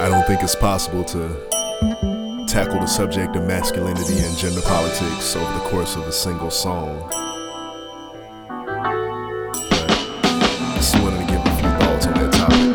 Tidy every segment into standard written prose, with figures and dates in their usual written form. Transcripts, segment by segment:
I don't think it's possible to tackle the subject of masculinity and gender politics over the course of a single song. But I just wanted to give a few thoughts on that topic.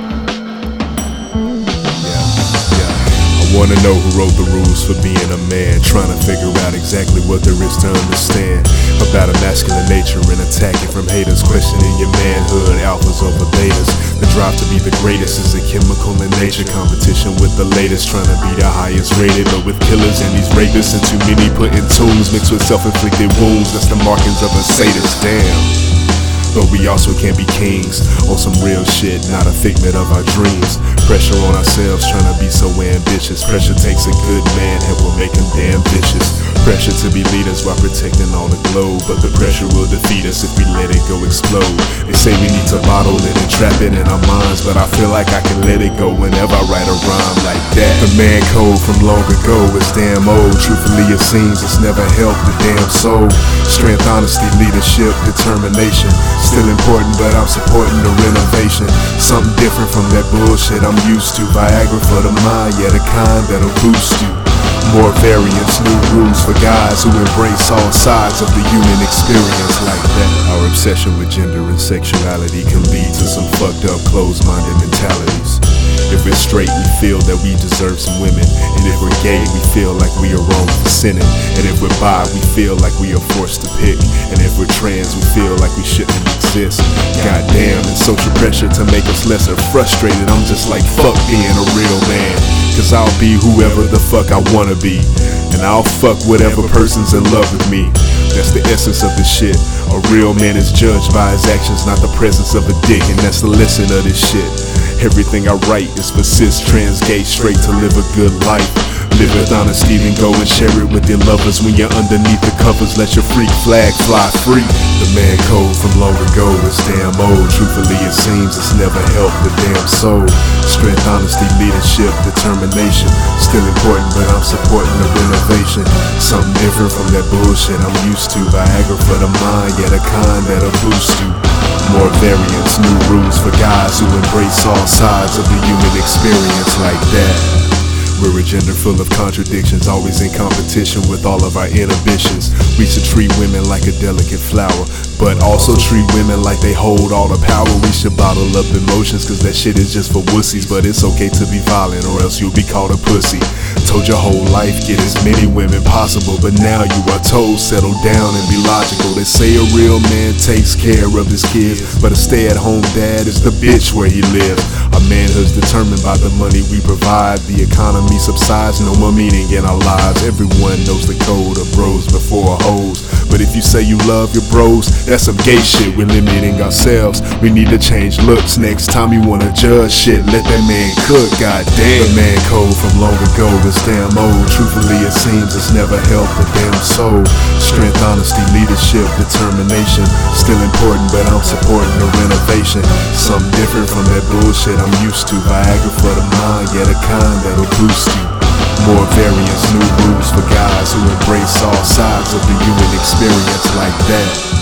I wanna know who wrote the rules for being a man, trying to figure out exactly what there is to understand about a masculine nature and attacking from haters, questioning your manhood, alphas over betas. The drive to be the greatest is a chemical in nature, competition with the latest, trying to be the highest rated, but with killers and these rapists and too many putting tunes mixed with self-inflicted wounds. That's the markings of a sadist, damn. But we also can't be kings on some real shit, not a figment of our dreams. Pressure on ourselves, trying to be so ambitious. Pressure takes a good man and will make him damn vicious. Pressure to be leaders while protecting all the globe, but the pressure will defeat us if we let it go explode. They say we need to bottle it and trap it in our minds, but I feel like I can let it go whenever I write a rhyme like that. The man code from long ago is damn old. Truthfully it seems it's never helped the damn soul. Strength, honesty, leadership, determination, still important, but I'm supporting the renovation. Something different from that bullshit I'm used to. Viagra for the mind, yeah, the kind that'll boost you. More variants, new rules for guys who embrace all sides of the human experience like that. Our obsession with gender and sexuality can lead to some fucked up, closed-minded mentalities. If we're straight, we feel that we deserve some women. And if we're gay, we feel like we are wrong for sinning. And if we're bi, we feel like we are forced to pick. And if we're trans, we feel like we shouldn't exist. Goddamn, and social pressure to make us lesser frustrated. I'm just like, fuck being a real man, cause I'll be whoever the fuck I wanna be. And I'll fuck whatever person's in love with me. That's the essence of this shit. A real man is judged by his actions, not the presence of a dick. And that's the lesson of this shit. Everything I write is for cis, trans, gay, straight to live a good life. Live with honesty, then go and share it with your lovers. When you're underneath the covers, let your freak flag fly free. The man code from long ago is damn old. Truthfully it seems it's never helped the damn soul. Strength, honesty, leadership, determination, still important, but I'm supporting the renovation. Something different from that bullshit I'm used to. Viagra for the mind, yeah, the kind that'll boost you. More variants, new rules for guys who embrace all sides of the human experience like that. We're a gender full of contradictions, always in competition with all of our inhibitions. We should treat women like a delicate flower, but also treat women like they hold all the power. We should bottle up emotions, cause that shit is just for wussies. But it's okay to be violent or else you'll be called a pussy. Told your whole life, get as many women possible, but now you are told, settle down and be logical. They say a real man takes care of his kids, but a stay-at-home dad is the bitch where he lives. Our manhood's determined by the money we provide. The economy subsides, no more meaning in our lives. Everyone knows the code of bros before hoes. But if you say you love your bros, that's some gay shit. We're limiting ourselves, we need to change looks. Next time you wanna judge shit, let that man cook, goddamn. The man code from long ago is damn old. Truthfully it seems it's never helped the damn soul. Strength, honesty, leadership, determination, still important, but I'm supporting the renovation. Something different from that bullshit I'm used to. Viagra for the mind, yeah, the kind that'll boost you. More variants, new rules for guys who embrace all sides of the human experience like that.